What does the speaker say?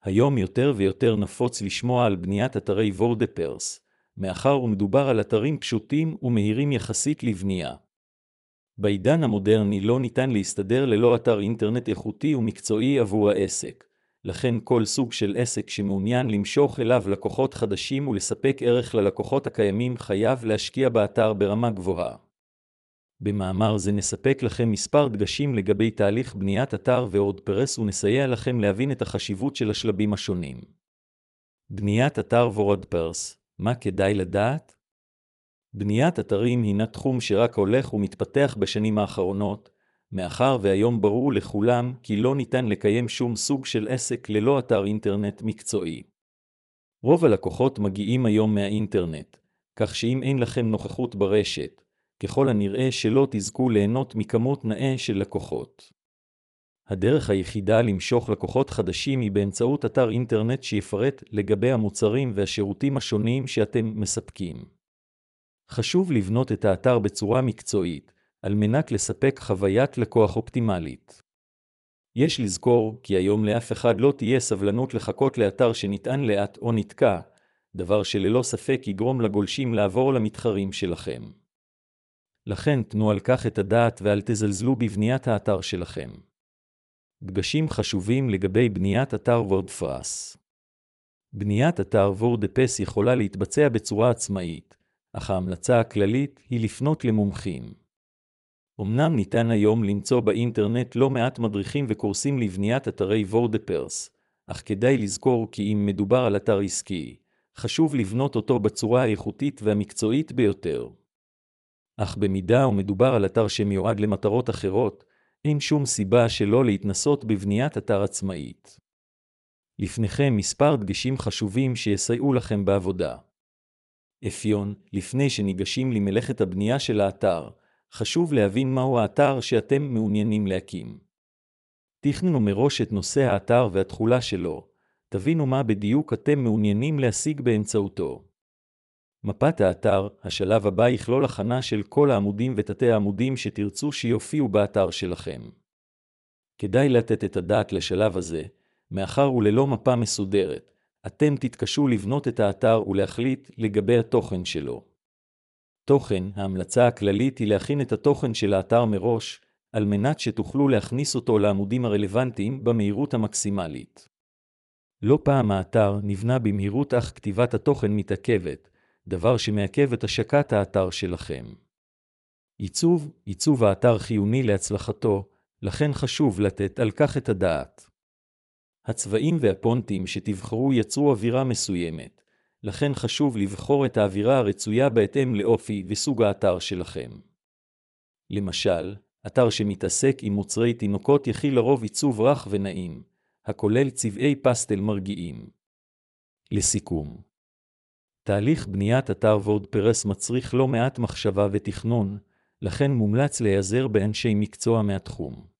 היום יותר ויותר נפוץ לשמוע על בניית אתרי וורדפרס, מאחר ומדובר על אתרים פשוטים ומהירים יחסית לבנייה. בעידן המודרני לא ניתן להסתדר ללא אתר אינטרנט איכותי ומקצועי עבור העסק, לכן כל סוג של עסק שמעוניין למשוך אליו לקוחות חדשים ולספק ערך ללקוחות הקיימים חייב להשקיע באתר ברמה גבוהה. במאמר זה נספק לכם מספר דגשים לגבי תהליך בניית אתר וורדפרס ונסייע לכם להבין את החשיבות של השלבים השונים. בניית אתר וורדפרס, מה כדאי לדעת? בניית אתרים הינה תחום שרק הולך ומתפתח בשנים האחרונות, מאחר והיום ברור לכולם כי לא ניתן לקיים שום סוג של עסק ללא אתר אינטרנט מקצועי. רוב הלקוחות מגיעים היום מהאינטרנט, כך שאם אין לכם נוכחות ברשת, ככל הנראה שלא תזכו ליהנות מכמות נאה של לקוחות. הדרך היחידה למשוך לקוחות חדשים היא באמצעות אתר אינטרנט שיפרט לגבי המוצרים והשירותים השונים שאתם מספקים. חשוב לבנות את האתר בצורה מקצועית, על מנת לספק חוויית לקוח אופטימלית. יש לזכור כי היום לאף אחד לא תהיה סבלנות לחכות לאתר שנטען לאט או נתקע, דבר שללא ספק יגרום לגולשים לעבור למתחרים שלכם. לכן תנו על כך את הדעת ואל תזלזלו בבניית האתר שלכם. דגשים חשובים לגבי בניית אתר וורדפרס. בניית אתר וורדפרס יכולה להתבצע בצורה עצמאית, אך ההמלצה הכללית היא לפנות למומחים. אמנם ניתן היום למצוא באינטרנט לא מעט מדריכים וקורסים לבניית אתרי וורדפרס, אך כדאי לזכור כי אם מדובר על אתר עסקי, חשוב לבנות אותו בצורה האיכותית והמקצועית ביותר. אך במידה ומדובר על אתר שמיועד למטרות אחרות, אין שום סיבה שלא להתנסות בבניית אתר עצמאית. לפניכם מספר דגשים חשובים שיסייעו לכם בעבודה. אפיון, לפני שניגשים למלאכת הבנייה של האתר, חשוב להבין מהו האתר שאתם מעוניינים להקים. תכננו מראש את נושא האתר והתחולה שלו, תבינו מה בדיוק אתם מעוניינים להשיג באמצעותו. מפת האתר, השלב הבא יכלול הכנה של כל העמודים ותתי העמודים שתרצו שיופיעו באתר שלכם. כדאי לתת את הדעת לשלב הזה, מאחר וללא מפה מסודרת, אתם תתקשו לבנות את האתר ולהחליט לגבי התוכן שלו. תוכן, ההמלצה הכללית היא להכין את התוכן של האתר מראש, על מנת שתוכלו להכניס אותו לעמודים הרלוונטיים במהירות המקסימלית. לא פעם האתר נבנה במהירות אך כתיבת התוכן מתעכבת, דבר שמעכב את השקת האתר שלכם. עיצוב האתר חיוני להצלחתו, לכן חשוב לתת על כך את הדעת. הצבעים והפונטים שתבחרו יצרו אווירה מסוימת, לכן חשוב לבחור את האווירה הרצויה בהתאם לאופי וסוג האתר שלכם. למשל, אתר שמתעסק עם מוצרי תינוקות יכיל לרוב עיצוב רך ונעים, הכולל צבעי פסטל מרגיעים. לסיכום, תהליך בניית אתר וורדפרס מצריך לא מעט מחשבה ותכנון, לכן מומלץ להיעזר באנשי מקצוע מהתחום.